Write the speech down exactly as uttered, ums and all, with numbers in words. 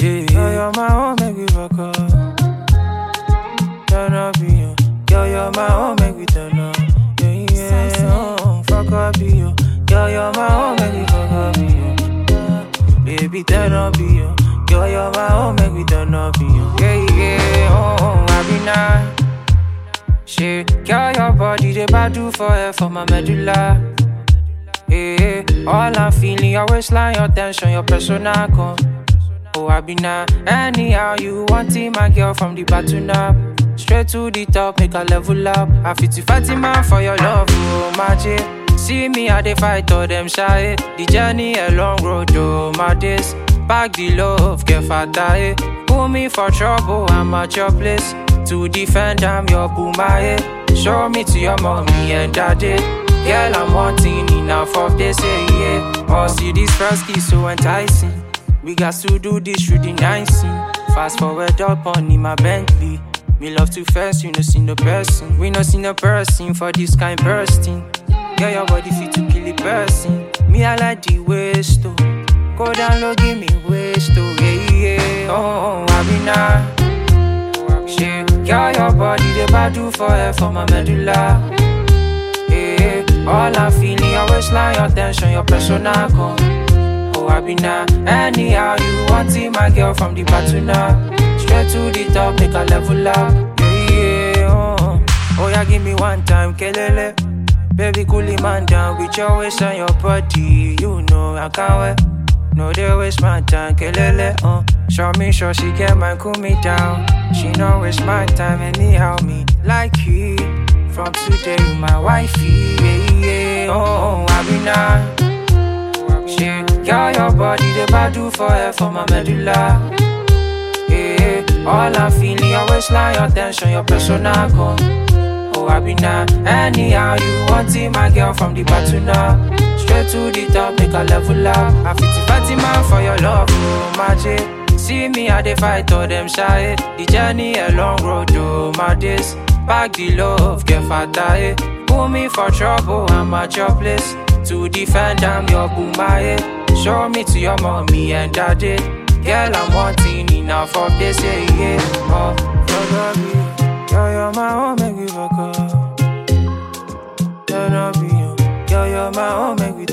Yeah, girl, you're my own, make we fuck up. Turn up, you. Girl, you're my own, make we turn up. Yeah, yeah, oh, fuck up, you. Girl, you're my own, make we fuck up, you. Baby, turn up, you. Girl, you're my own, make we turn up, you. Yeah, yeah, oh, oh, I be nice. Shit, girl, your body, they bad do for her, for my medulla. Yeah, all I'm feeling, your waistline, your tension, your persona come. Oh, I be now. Anyhow, you want it, my girl, from the bottom up. Straight to the top, make a level up. I fit to fight it, man, for your love, oh, my J. See me, I dey fight all them shy. The journey a long road, oh, my days. Back the love, get fatter. Put me for trouble, I'm at your place. To defend, I'm your boomer. Show me to your mommy and daddy. Girl, I'm wanting enough of this, yeah, yeah. Oh, see this first kiss so enticing. We got to do this through the night scene. Fast forward up on in my Bentley. Me love to first, you know, see no person. We no see no person for this kind bursting. Girl, your body fit to kill a person. Me, I like the waist, oh. Go down low, give me waist, oh, yeah, yeah. Oh, oh, I be now. Shit, girl, your body, they bad do for her, for my medulla. Yeah, all I'm feeling, your waistline, your tension, your persona come. Oh, I be now. Anyhow, you want it, my girl, from the bottom up. Straight to the top, make a level up. Yeah, yeah, oh. Oh, yeah, give me one time, kelele. Baby, cool it man down with your waist and your body. You know I can't wait. No, they waste my time, kelele, uh. Show me, sure she get mine, cool me down. She no waste my time, anyhow, me like you. From today, you my wifey, yeah, yeah. Oh, oh, I be now. Shit, girl, your body, they bad do for her, for my medulla. Yeah, all I'm feeling, your waistline, your tension, your persona come. Oh, I be now. Anyhow, you want it, my girl, from the bottom up. Straight to the top, make a level up. I fit to fight it, man, for your love, oh, my J. See me, I dey fight all them shy. The journey a long road, oh, my days. Back the love, get fatter. Put me for trouble, I'm at your place. To defend, I'm your boomer. Show me to your mommy and daddy. Girl, I'm wanting enough of this, yeah, yeah. Oh, fuck up, you. Girl, you're my own, make me fuck up. Turn up, you. Girl, you're my own, make me